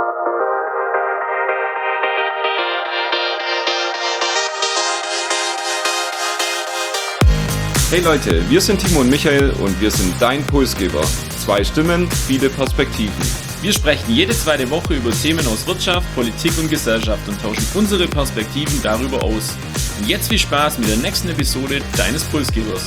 Hey Leute, wir sind Timo und Michael und wir sind dein Impulsgeber. 2 Stimmen, viele Perspektiven. Wir sprechen jede zweite Woche über Themen aus Wirtschaft, Politik und Gesellschaft und tauschen unsere Perspektiven darüber aus. Und jetzt viel Spaß mit der nächsten Episode deines Impulsgebers.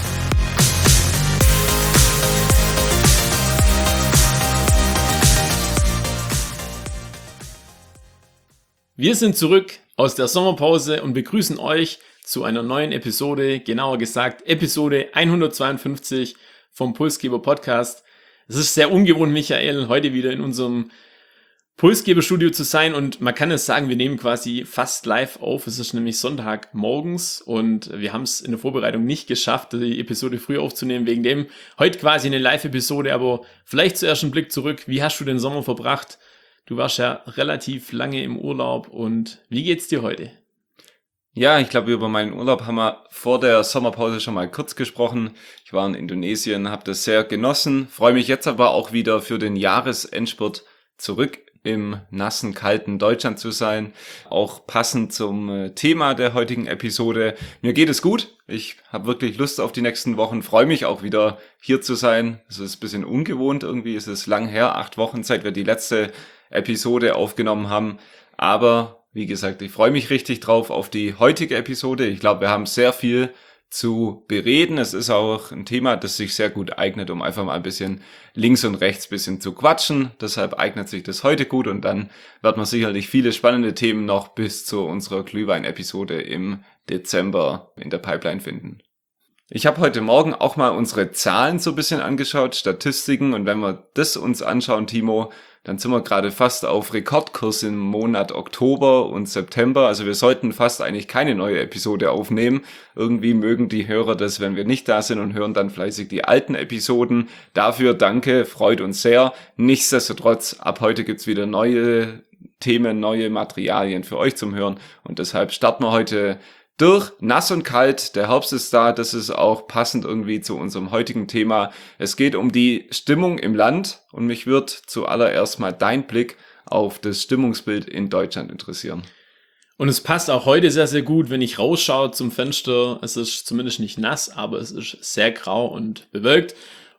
Wir sind zurück aus der Sommerpause und begrüßen euch zu einer neuen Episode, genauer gesagt Episode 152 vom Pulsgeber Podcast. Es ist sehr ungewohnt, Michael, heute wieder in unserem Pulsgeber-Studio zu sein und man kann es sagen, wir nehmen quasi fast live auf. Es ist nämlich Sonntagmorgens und wir haben es in der Vorbereitung nicht geschafft, die Episode früh aufzunehmen, wegen dem heute quasi eine Live-Episode, aber vielleicht zuerst einen Blick zurück. Wie hast du den Sommer verbracht? Du warst ja relativ lange im Urlaub und wie geht's dir heute? Ja, ich glaube, über meinen Urlaub haben wir vor der Sommerpause schon mal kurz gesprochen. Ich war in Indonesien, habe das sehr genossen, freue mich jetzt aber auch wieder für den Jahresendspurt zurück im nassen, kalten Deutschland zu sein. Auch passend zum Thema der heutigen Episode. Mir geht es gut. Ich habe wirklich Lust auf die nächsten Wochen, freue mich auch wieder hier zu sein. Es ist ein bisschen ungewohnt irgendwie, es ist lang her, 8 Wochen, seit wir die letzte Episode aufgenommen haben. Aber wie gesagt, ich freue mich richtig drauf auf die heutige Episode. Ich glaube, wir haben sehr viel zu bereden. Es ist auch ein Thema, das sich sehr gut eignet, um einfach mal ein bisschen links und rechts ein bisschen zu quatschen. Deshalb eignet sich das heute gut und dann wird man sicherlich viele spannende Themen noch bis zu unserer Glühwein-Episode im Dezember in der Pipeline finden. Ich habe heute Morgen auch mal unsere Zahlen so ein bisschen angeschaut, Statistiken, und wenn wir das uns anschauen, Timo, dann sind wir gerade fast auf Rekordkurs im Monat Oktober und September. Also wir sollten fast eigentlich keine neue Episode aufnehmen. Irgendwie mögen die Hörer das, wenn wir nicht da sind und hören dann fleißig die alten Episoden. Dafür danke, freut uns sehr. Nichtsdestotrotz, ab heute gibt's wieder neue Themen, neue Materialien für euch zum Hören. Und deshalb starten wir heute durch, nass und kalt, der Herbst ist da, das ist auch passend irgendwie zu unserem heutigen Thema. Es geht um die Stimmung im Land und mich wird zuallererst mal dein Blick auf das Stimmungsbild in Deutschland interessieren. Und es passt auch heute sehr, sehr gut, wenn ich rausschaue zum Fenster. Es ist zumindest nicht nass, aber es ist sehr grau und bewölkt.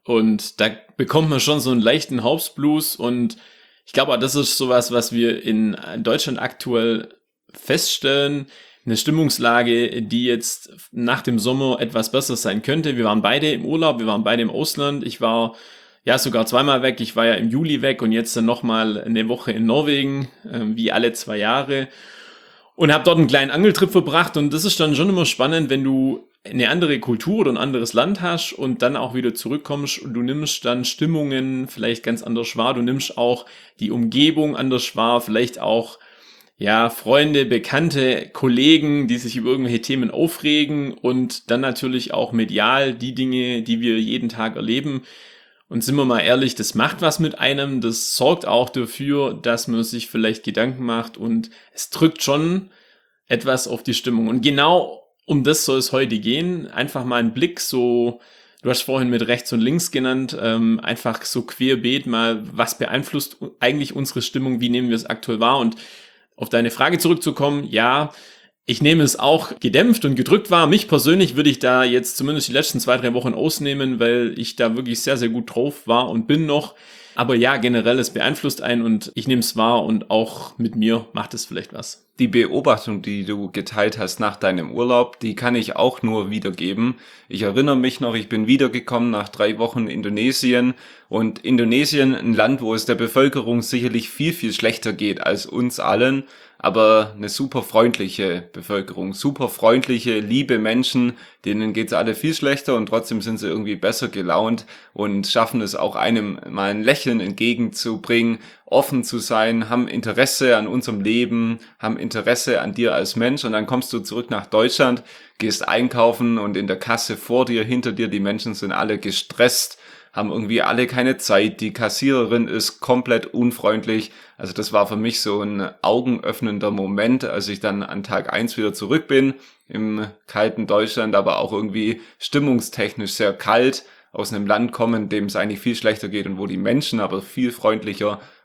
Und da bekommt man schon so einen leichten Herbstblues. Und ich glaube, das ist sowas, was wir in Deutschland aktuell feststellen. Eine Stimmungslage, die jetzt nach dem Sommer etwas besser sein könnte. Wir waren beide im Urlaub, wir waren beide im Ausland. Ich war ja sogar zweimal weg. Ich war ja im Juli weg und jetzt dann nochmal eine Woche in Norwegen, wie alle 2 Jahre. Und habe dort einen kleinen Angeltrip verbracht. Und das ist dann schon immer spannend, wenn du eine andere Kultur oder ein anderes Land hast und dann auch wieder zurückkommst und du nimmst dann Stimmungen vielleicht ganz anders wahr. Du nimmst auch die Umgebung anders wahr, vielleicht auch ja, Freunde, Bekannte, Kollegen, die sich über irgendwelche Themen aufregen und dann natürlich auch medial die Dinge, die wir jeden Tag erleben. Und sind wir mal ehrlich, das macht was mit einem, das sorgt auch dafür, dass man sich vielleicht Gedanken macht und es drückt schon etwas auf die Stimmung. Und genau um das soll es heute gehen. Einfach mal einen Blick so, du hast vorhin mit rechts und links genannt, einfach so querbeet mal, was beeinflusst eigentlich unsere Stimmung, wie nehmen wir es aktuell wahr und auf deine Frage zurückzukommen, ja, ich nehme es auch gedämpft und gedrückt wahr. Mich persönlich würde ich da jetzt zumindest die letzten 2-3 Wochen ausnehmen, weil ich da wirklich sehr, sehr gut drauf war und bin noch. Aber ja, generell, es beeinflusst einen und ich nehme es wahr und auch mit mir macht es vielleicht was. Die Beobachtung, die du geteilt hast nach deinem Urlaub, die kann ich auch nur wiedergeben. Ich erinnere mich noch, ich bin wiedergekommen nach 3 Wochen Indonesien und Indonesien, ein Land, wo es der Bevölkerung sicherlich viel, viel schlechter geht als uns allen, aber eine super freundliche Bevölkerung, super freundliche, liebe Menschen, denen geht's alle viel schlechter und trotzdem sind sie irgendwie besser gelaunt und schaffen es auch einem mal ein Lächeln entgegenzubringen, offen zu sein, haben Interesse an unserem Leben, haben Interesse an dir als Mensch und dann kommst du zurück nach Deutschland, gehst einkaufen und in der Kasse vor dir, hinter dir, die Menschen sind alle gestresst, haben irgendwie alle keine Zeit, die Kassiererin ist komplett unfreundlich. Also das war für mich so ein augenöffnender Moment, als ich dann an Tag 1 wieder zurück bin, im kalten Deutschland, aber auch irgendwie stimmungstechnisch sehr kalt, aus einem Land kommen, dem es eigentlich viel schlechter geht und wo die Menschen aber viel freundlicher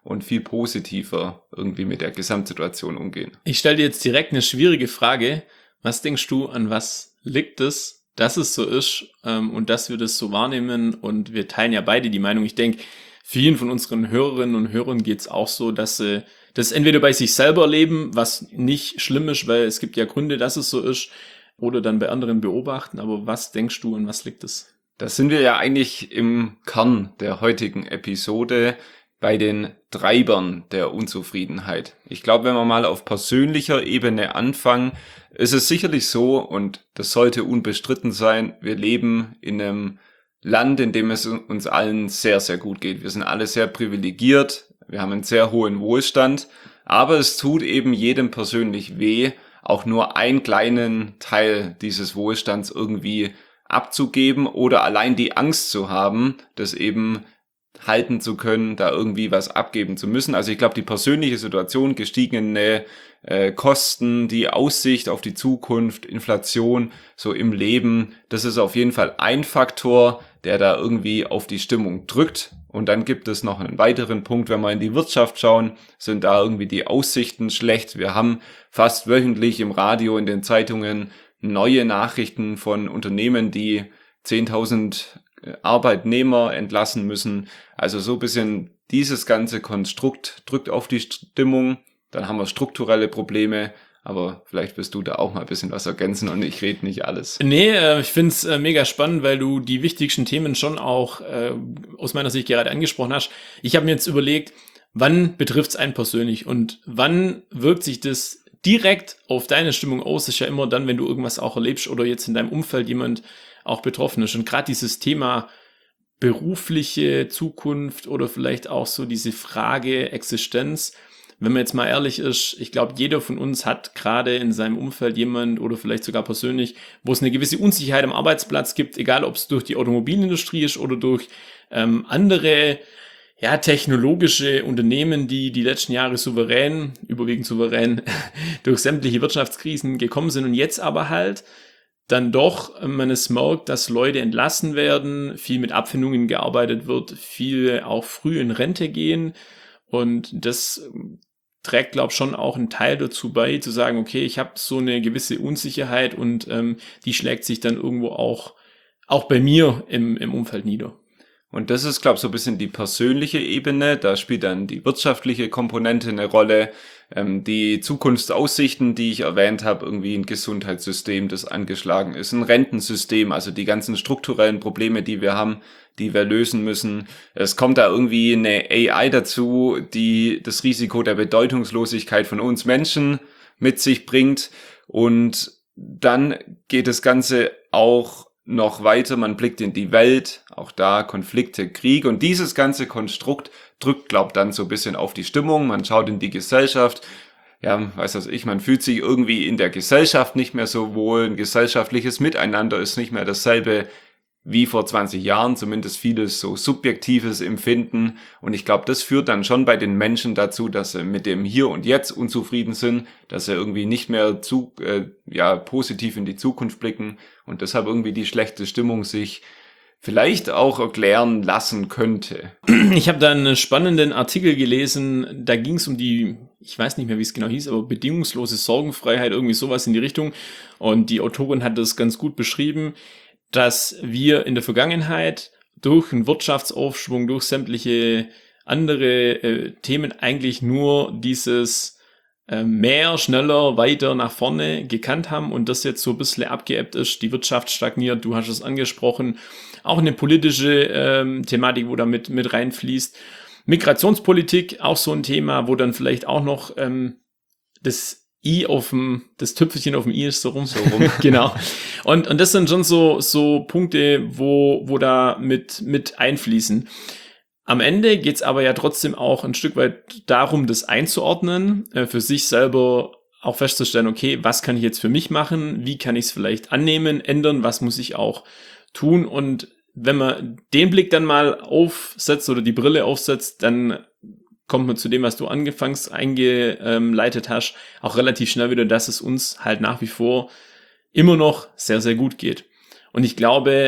und viel positiver irgendwie mit der Gesamtsituation umgehen. Ich stelle dir jetzt direkt eine schwierige Frage. Was denkst du, an was liegt es, dass es so ist und dass wir das so wahrnehmen? Und wir teilen ja beide die Meinung. Ich denke, vielen von unseren Hörerinnen und Hörern geht es auch so, dass sie das entweder bei sich selber erleben, was nicht schlimm ist, weil es gibt ja Gründe, dass es so ist, oder dann bei anderen beobachten. Aber was denkst du, an was liegt es? Da sind wir ja eigentlich im Kern der heutigen Episode bei den Treibern der Unzufriedenheit. Ich glaube, wenn wir mal auf persönlicher Ebene anfangen, ist es sicherlich so, und das sollte unbestritten sein, wir leben in einem Land, in dem es uns allen sehr, sehr gut geht. Wir sind alle sehr privilegiert, wir haben einen sehr hohen Wohlstand, aber es tut eben jedem persönlich weh, auch nur einen kleinen Teil dieses Wohlstands irgendwie abzugeben oder allein die Angst zu haben, das eben halten zu können, da irgendwie was abgeben zu müssen. Also ich glaube, die persönliche Situation, gestiegene Kosten, die Aussicht auf die Zukunft, Inflation so im Leben, das ist auf jeden Fall ein Faktor, der da irgendwie auf die Stimmung drückt. Und dann gibt es noch einen weiteren Punkt, wenn wir in die Wirtschaft schauen, sind da irgendwie die Aussichten schlecht. Wir haben fast wöchentlich im Radio, in den Zeitungen neue Nachrichten von Unternehmen, die 10.000 Arbeitnehmer entlassen müssen. Also so ein bisschen dieses ganze Konstrukt drückt auf die Stimmung. Dann haben wir strukturelle Probleme. Aber vielleicht wirst du da auch mal ein bisschen was ergänzen und ich rede nicht alles. Nee, ich find's mega spannend, weil du die wichtigsten Themen schon auch aus meiner Sicht gerade angesprochen hast. Ich habe mir jetzt überlegt, wann betrifft's einen persönlich und wann wirkt sich das direkt auf deine Stimmung aus? Das ist ja immer dann, wenn du irgendwas auch erlebst oder jetzt in deinem Umfeld jemand auch betroffen ist. Und gerade dieses Thema berufliche Zukunft oder vielleicht auch so diese Frage Existenz, wenn man jetzt mal ehrlich ist, ich glaube, jeder von uns hat gerade in seinem Umfeld jemand oder vielleicht sogar persönlich, wo es eine gewisse Unsicherheit am Arbeitsplatz gibt, egal ob es durch die Automobilindustrie ist oder durch andere technologische Unternehmen, die letzten Jahre überwiegend souverän durch sämtliche Wirtschaftskrisen gekommen sind und jetzt aber halt dann doch man es merkt, dass Leute entlassen werden, viel mit Abfindungen gearbeitet wird, viele auch früh in Rente gehen und das trägt, glaube ich, schon auch einen Teil dazu bei, zu sagen, okay, ich habe so eine gewisse Unsicherheit und die schlägt sich dann irgendwo auch bei mir im Umfeld nieder. Und das ist, glaube ich, so ein bisschen die persönliche Ebene. Da spielt dann die wirtschaftliche Komponente eine Rolle. Die Zukunftsaussichten, die ich erwähnt habe, irgendwie ein Gesundheitssystem, das angeschlagen ist, ein Rentensystem, also die ganzen strukturellen Probleme, die wir haben, die wir lösen müssen. Es kommt da irgendwie eine AI dazu, die das Risiko der Bedeutungslosigkeit von uns Menschen mit sich bringt. Und dann geht das Ganze auch noch weiter, man blickt in die Welt, auch da Konflikte, Krieg und dieses ganze Konstrukt drückt, glaubt dann so ein bisschen auf die Stimmung, man schaut in die Gesellschaft, ja, weiß was ich, man fühlt sich irgendwie in der Gesellschaft nicht mehr so wohl, ein gesellschaftliches Miteinander ist nicht mehr dasselbe wie vor 20 Jahren, zumindest vieles so subjektives Empfinden und ich glaube, das führt dann schon bei den Menschen dazu, dass sie mit dem Hier und Jetzt unzufrieden sind, dass sie irgendwie nicht mehr positiv in die Zukunft blicken und deshalb irgendwie die schlechte Stimmung sich vielleicht auch erklären lassen könnte. Ich habe da einen spannenden Artikel gelesen, da ging es um die, ich weiß nicht mehr, wie es genau hieß, aber bedingungslose Sorgenfreiheit, irgendwie sowas in die Richtung und die Autorin hat das ganz gut beschrieben, dass wir in der Vergangenheit durch einen Wirtschaftsaufschwung, durch sämtliche andere Themen eigentlich nur dieses mehr, schneller, weiter nach vorne gekannt haben und das jetzt so ein bisschen abgeebbt ist. Die Wirtschaft stagniert, du hast es angesprochen. Auch eine politische Thematik, wo da mit reinfließt. Migrationspolitik, auch so ein Thema, wo dann vielleicht auch noch das Tüpfelchen auf dem I ist so rum. Genau. Und das sind schon so Punkte, wo da mit einfließen. Am Ende geht's aber ja trotzdem auch ein Stück weit darum, das einzuordnen, für sich selber auch festzustellen, okay, was kann ich jetzt für mich machen? Wie kann ich es vielleicht annehmen, ändern? Was muss ich auch tun? Und wenn man den Blick dann mal aufsetzt oder die Brille aufsetzt, dann kommt man zu dem, was du angefangen eingeleitet hast, auch relativ schnell wieder, dass es uns halt nach wie vor immer noch sehr, sehr gut geht. Und ich glaube,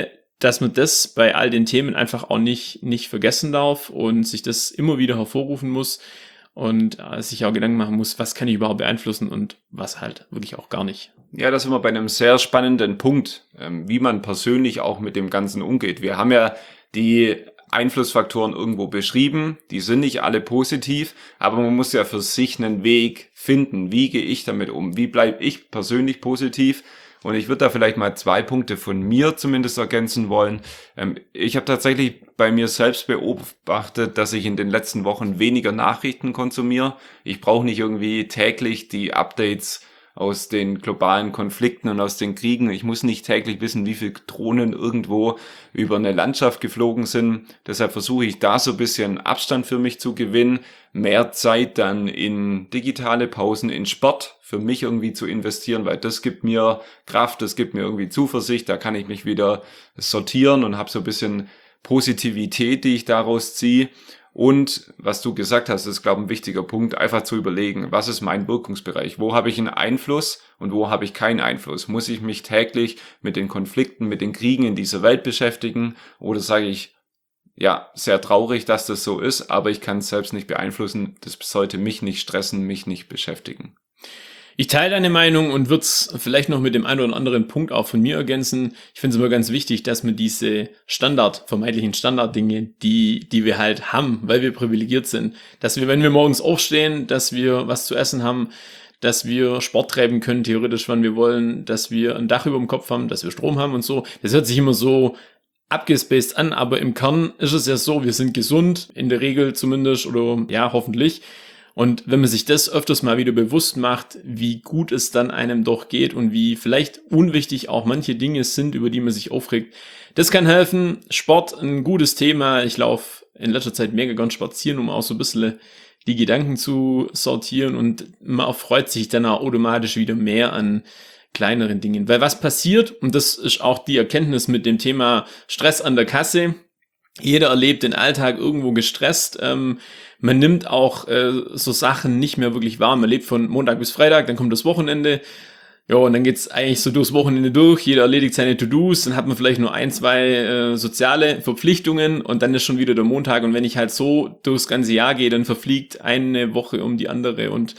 dass man das bei all den Themen einfach auch nicht vergessen darf und sich das immer wieder hervorrufen muss und sich auch Gedanken machen muss, was kann ich überhaupt beeinflussen und was halt wirklich auch gar nicht. Ja, da sind wir bei einem sehr spannenden Punkt, wie man persönlich auch mit dem Ganzen umgeht. Wir haben ja die Einflussfaktoren irgendwo beschrieben, die sind nicht alle positiv, aber man muss ja für sich einen Weg finden. Wie gehe ich damit um? Wie bleibe ich persönlich positiv? Und ich würde da vielleicht mal 2 Punkte von mir zumindest ergänzen wollen. Ich habe tatsächlich bei mir selbst beobachtet, dass ich in den letzten Wochen weniger Nachrichten konsumiere. Ich brauche nicht irgendwie täglich die Updates aus den globalen Konflikten und aus den Kriegen. Ich muss nicht täglich wissen, wie viele Drohnen irgendwo über eine Landschaft geflogen sind. Deshalb versuche ich da so ein bisschen Abstand für mich zu gewinnen, mehr Zeit dann in digitale Pausen, in Sport für mich irgendwie zu investieren, weil das gibt mir Kraft, das gibt mir irgendwie Zuversicht, da kann ich mich wieder sortieren und habe so ein bisschen Positivität, die ich daraus ziehe. Und was du gesagt hast, ist, glaube ich, ein wichtiger Punkt, einfach zu überlegen, was ist mein Wirkungsbereich? Wo habe ich einen Einfluss und wo habe ich keinen Einfluss? Muss ich mich täglich mit den Konflikten, mit den Kriegen in dieser Welt beschäftigen? Oder sage ich, ja, sehr traurig, dass das so ist, aber ich kann es selbst nicht beeinflussen. Das sollte mich nicht stressen, mich nicht beschäftigen. Ich teile deine Meinung und würde es vielleicht noch mit dem einen oder anderen Punkt auch von mir ergänzen. Ich finde es immer ganz wichtig, dass man diese vermeintlichen Standarddinge, die wir halt haben, weil wir privilegiert sind, dass wir, wenn wir morgens aufstehen, dass wir was zu essen haben, dass wir Sport treiben können, theoretisch, wann wir wollen, dass wir ein Dach über dem Kopf haben, dass wir Strom haben und so. Das hört sich immer so abgespaced an, aber im Kern ist es ja so, wir sind gesund, in der Regel zumindest, oder ja, hoffentlich. Und wenn man sich das öfters mal wieder bewusst macht, wie gut es dann einem doch geht und wie vielleicht unwichtig auch manche Dinge sind, über die man sich aufregt, das kann helfen. Sport, ein gutes Thema. Ich laufe in letzter Zeit mega gern spazieren, um auch so ein bisschen die Gedanken zu sortieren und man erfreut sich dann auch automatisch wieder mehr an kleineren Dingen. Weil was passiert, und das ist auch die Erkenntnis mit dem Thema Stress an der Kasse, jeder erlebt den Alltag irgendwo gestresst. Man nimmt auch so Sachen nicht mehr wirklich wahr. Man lebt von Montag bis Freitag, dann kommt das Wochenende. Ja, und dann geht's eigentlich so durchs Wochenende durch. Jeder erledigt seine To-Dos. Dann hat man vielleicht nur 1, 2 soziale Verpflichtungen und dann ist schon wieder der Montag. Und wenn ich halt so durchs ganze Jahr gehe, dann verfliegt eine Woche um die andere und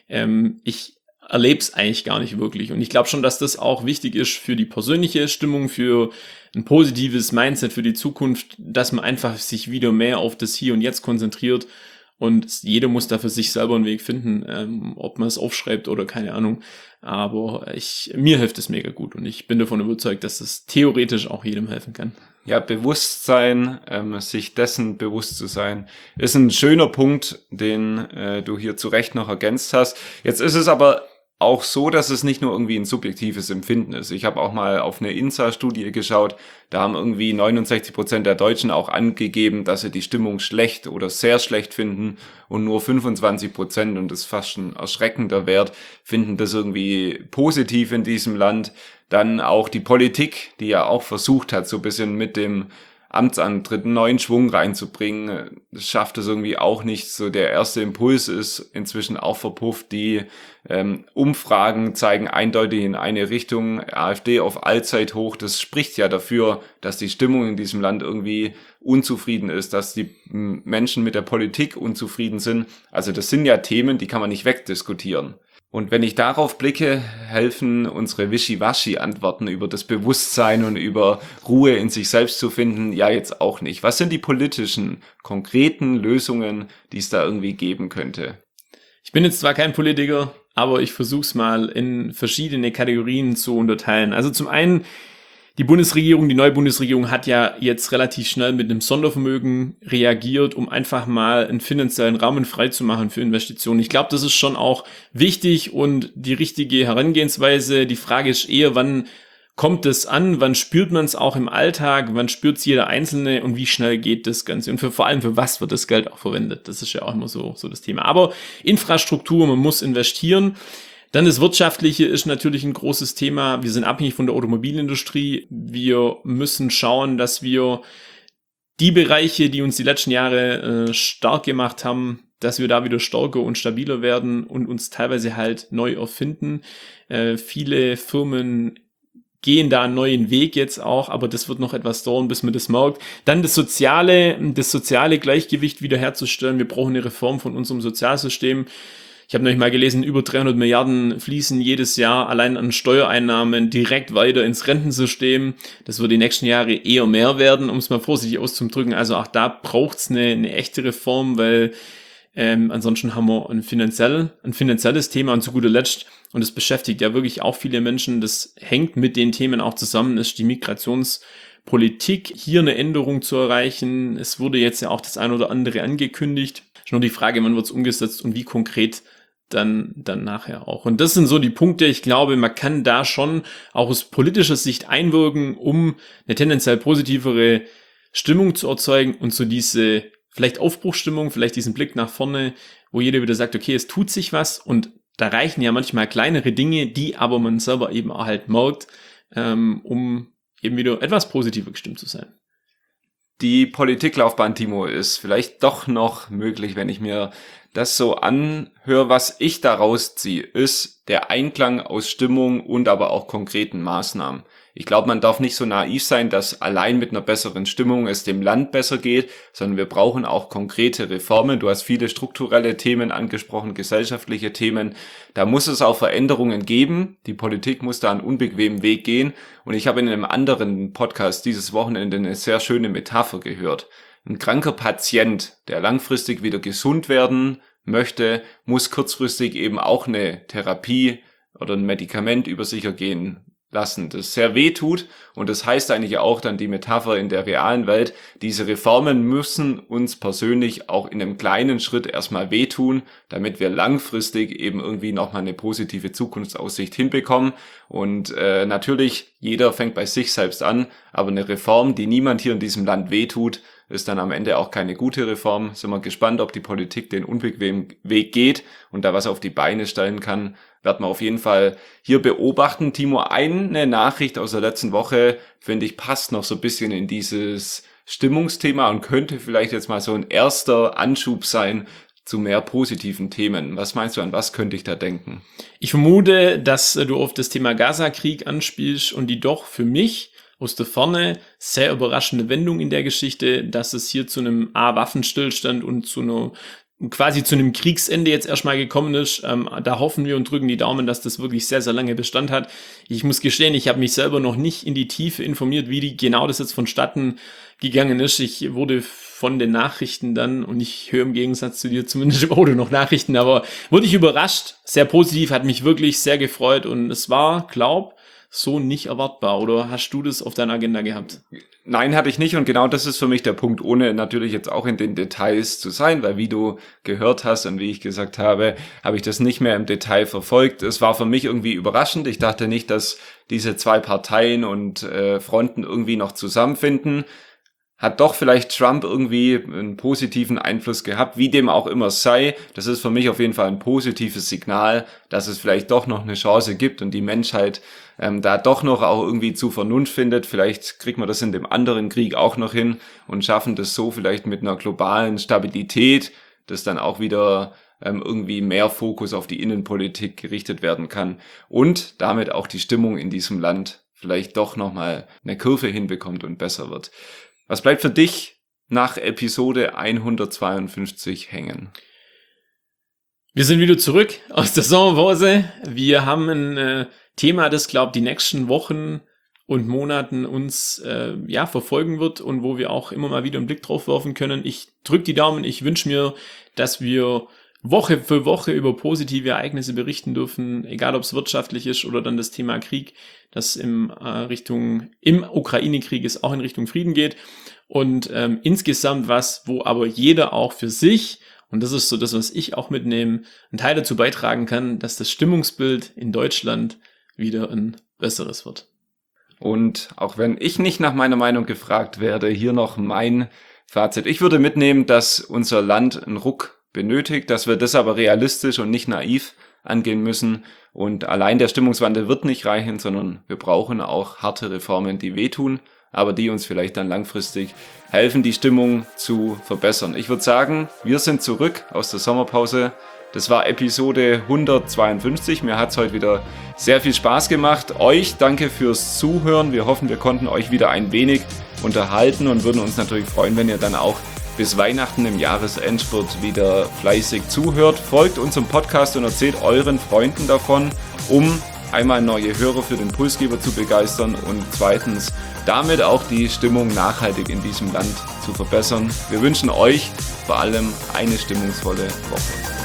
ich erlebe es eigentlich gar nicht wirklich. Und ich glaube schon, dass das auch wichtig ist für die persönliche Stimmung, für ein positives Mindset für die Zukunft, dass man einfach sich wieder mehr auf das Hier und Jetzt konzentriert und jeder muss da für sich selber einen Weg finden, ob man es aufschreibt oder keine Ahnung. Aber mir hilft es mega gut und ich bin davon überzeugt, dass es theoretisch auch jedem helfen kann. Ja, Bewusstsein, sich dessen bewusst zu sein, ist ein schöner Punkt, den du hier zu Recht noch ergänzt hast. Jetzt ist es aber auch so, dass es nicht nur irgendwie ein subjektives Empfinden ist. Ich habe auch mal auf eine INSA-Studie geschaut, da haben irgendwie 69% der Deutschen auch angegeben, dass sie die Stimmung schlecht oder sehr schlecht finden und nur 25%, und das ist fast schon ein erschreckender Wert, finden das irgendwie positiv in diesem Land. Dann auch die Politik, die ja auch versucht hat, so ein bisschen mit dem Amtsantritt einen neuen Schwung reinzubringen. Das schafft es irgendwie auch nicht. So der erste Impuls ist inzwischen auch verpufft. Die Umfragen zeigen eindeutig in eine Richtung. AfD auf Allzeithoch. Das spricht ja dafür, dass die Stimmung in diesem Land irgendwie unzufrieden ist, dass die Menschen mit der Politik unzufrieden sind. Also das sind ja Themen, die kann man nicht wegdiskutieren. Und wenn ich darauf blicke, helfen unsere Wischiwaschi-Antworten über das Bewusstsein und über Ruhe in sich selbst zu finden, ja jetzt auch nicht. Was sind die politischen, konkreten Lösungen, die es da irgendwie geben könnte? Ich bin jetzt zwar kein Politiker, aber ich versuche es mal in verschiedene Kategorien zu unterteilen. Also zum einen, die neue Bundesregierung hat ja jetzt relativ schnell mit einem Sondervermögen reagiert, um einfach mal einen finanziellen Rahmen freizumachen für Investitionen. Ich glaube, das ist schon auch wichtig und die richtige Herangehensweise. Die Frage ist eher, wann kommt es an, wann spürt man es auch im Alltag, wann spürt es jeder Einzelne und wie schnell geht das Ganze und vor allem für was wird das Geld auch verwendet. Das ist ja auch immer so das Thema. Aber Infrastruktur, man muss investieren. Dann das Wirtschaftliche ist natürlich ein großes Thema. Wir sind abhängig von der Automobilindustrie. Wir müssen schauen, dass wir die Bereiche, die uns die letzten Jahre stark gemacht haben, dass wir da wieder stärker und stabiler werden und uns teilweise halt neu erfinden. Viele Firmen gehen da einen neuen Weg jetzt auch, aber das wird noch etwas dauern, bis man das merkt. Dann das soziale Gleichgewicht wiederherzustellen. Wir brauchen eine Reform von unserem Sozialsystem. Ich habe nämlich mal gelesen, über 300 Milliarden fließen jedes Jahr allein an Steuereinnahmen direkt weiter ins Rentensystem. Das wird die nächsten Jahre eher mehr werden, um es mal vorsichtig auszudrücken. Also auch da braucht's eine echte Reform, weil ansonsten haben wir ein finanzielles Thema und zu guter Letzt, und das beschäftigt ja wirklich auch viele Menschen, das hängt mit den Themen auch zusammen, ist die Migrationspolitik, hier eine Änderung zu erreichen. Es wurde jetzt ja auch das ein oder andere angekündigt. Ist nur die Frage, wann wird's umgesetzt und wie konkret dann nachher auch. Und das sind so die Punkte, ich glaube, man kann da schon auch aus politischer Sicht einwirken, um eine tendenziell positivere Stimmung zu erzeugen und so diese vielleicht Aufbruchsstimmung, vielleicht diesen Blick nach vorne, wo jeder wieder sagt, okay, es tut sich was, und da reichen ja manchmal kleinere Dinge, die aber man selber eben auch halt merkt, um eben wieder etwas positiver gestimmt zu sein. Die Politiklaufbahn, Timo, ist vielleicht doch noch möglich, wenn ich mir das so anhöre. Was ich daraus ziehe, ist der Einklang aus Stimmung und aber auch konkreten Maßnahmen. Ich glaube, man darf nicht so naiv sein, dass allein mit einer besseren Stimmung es dem Land besser geht, sondern wir brauchen auch konkrete Reformen. Du hast viele strukturelle Themen angesprochen, gesellschaftliche Themen. Da muss es auch Veränderungen geben. Die Politik muss da einen unbequemen Weg gehen. Und ich habe in einem anderen Podcast dieses Wochenende eine sehr schöne Metapher gehört. Ein kranker Patient, der langfristig wieder gesund werden möchte, muss kurzfristig eben auch eine Therapie oder ein Medikament über sich ergehen lassen, das sehr weh tut. Und das heißt eigentlich auch dann die Metapher in der realen Welt, diese Reformen müssen uns persönlich auch in einem kleinen Schritt erstmal wehtun, damit wir langfristig eben irgendwie nochmal eine positive Zukunftsaussicht hinbekommen. Und natürlich, jeder fängt bei sich selbst an, aber eine Reform, die niemand hier in diesem Land wehtut, ist dann am Ende auch keine gute Reform. Sind wir gespannt, ob die Politik den unbequemen Weg geht und da was auf die Beine stellen kann. Werden wir auf jeden Fall hier beobachten. Timo, eine Nachricht aus der letzten Woche, finde ich, passt noch so ein bisschen in dieses Stimmungsthema und könnte vielleicht jetzt mal so ein erster Anschub sein zu mehr positiven Themen. Was meinst du, an was könnte ich da denken? Ich vermute, dass du auf das Thema Gaza-Krieg anspielst und die doch für mich aus der Ferne sehr überraschende Wendung in der Geschichte, dass es hier zu einem Waffenstillstand und quasi zu einem Kriegsende jetzt erstmal gekommen ist. Da hoffen wir und drücken die Daumen, dass das wirklich sehr, sehr lange Bestand hat. Ich muss gestehen, ich habe mich selber noch nicht in die Tiefe informiert, wie genau das jetzt vonstatten gegangen ist. Ich wurde von den Nachrichten dann, und ich höre im Gegensatz zu dir zumindest im Auto noch Nachrichten, aber wurde ich überrascht, sehr positiv, hat mich wirklich sehr gefreut, und es war, so nicht erwartbar. Oder hast du das auf deiner Agenda gehabt? Nein, hatte ich nicht, und genau das ist für mich der Punkt, ohne natürlich jetzt auch in den Details zu sein, weil wie du gehört hast und wie ich gesagt habe, habe ich das nicht mehr im Detail verfolgt. Es war für mich irgendwie überraschend. Ich dachte nicht, dass diese zwei Parteien und Fronten irgendwie noch zusammenfinden. Hat doch vielleicht Trump irgendwie einen positiven Einfluss gehabt, wie dem auch immer sei. Das ist für mich auf jeden Fall ein positives Signal, dass es vielleicht doch noch eine Chance gibt und die Menschheit da doch noch auch irgendwie zu Vernunft findet. Vielleicht kriegt man das in dem anderen Krieg auch noch hin und schaffen das so vielleicht mit einer globalen Stabilität, dass dann auch wieder irgendwie mehr Fokus auf die Innenpolitik gerichtet werden kann und damit auch die Stimmung in diesem Land vielleicht doch nochmal eine Kurve hinbekommt und besser wird. Was bleibt für dich nach Episode 152 hängen? Wir sind wieder zurück aus der Sommerpause. Wir haben ein Thema, das, die nächsten Wochen und Monaten uns verfolgen wird und wo wir auch immer mal wieder einen Blick drauf werfen können. Ich drücke die Daumen. Ich wünsche mir, dass wir Woche für Woche über positive Ereignisse berichten dürfen, egal ob es wirtschaftlich ist oder dann das Thema Krieg, das im Ukraine-Krieg es auch in Richtung Frieden geht, und insgesamt wo aber jeder auch für sich, und das ist so das, was ich auch mitnehme, einen Teil dazu beitragen kann, dass das Stimmungsbild in Deutschland wieder ein besseres wird. Und auch wenn ich nicht nach meiner Meinung gefragt werde, hier noch mein Fazit. Ich würde mitnehmen, dass unser Land einen Ruck benötigt, dass wir das aber realistisch und nicht naiv angehen müssen. Und allein der Stimmungswandel wird nicht reichen, sondern wir brauchen auch harte Reformen, die wehtun. aber die uns vielleicht dann langfristig helfen, die Stimmung zu verbessern. Ich würde sagen, wir sind zurück aus der Sommerpause. Das war Episode 152. Mir hat es heute wieder sehr viel Spaß gemacht. Euch danke fürs Zuhören. Wir hoffen, wir konnten euch wieder ein wenig unterhalten und würden uns natürlich freuen, wenn ihr dann auch bis Weihnachten im Jahresendspurt wieder fleißig zuhört. Folgt unserem Podcast und erzählt euren Freunden davon, um einmal neue Hörer für den Pulsgeber zu begeistern und zweitens damit auch die Stimmung nachhaltig in diesem Land zu verbessern. Wir wünschen euch vor allem eine stimmungsvolle Woche.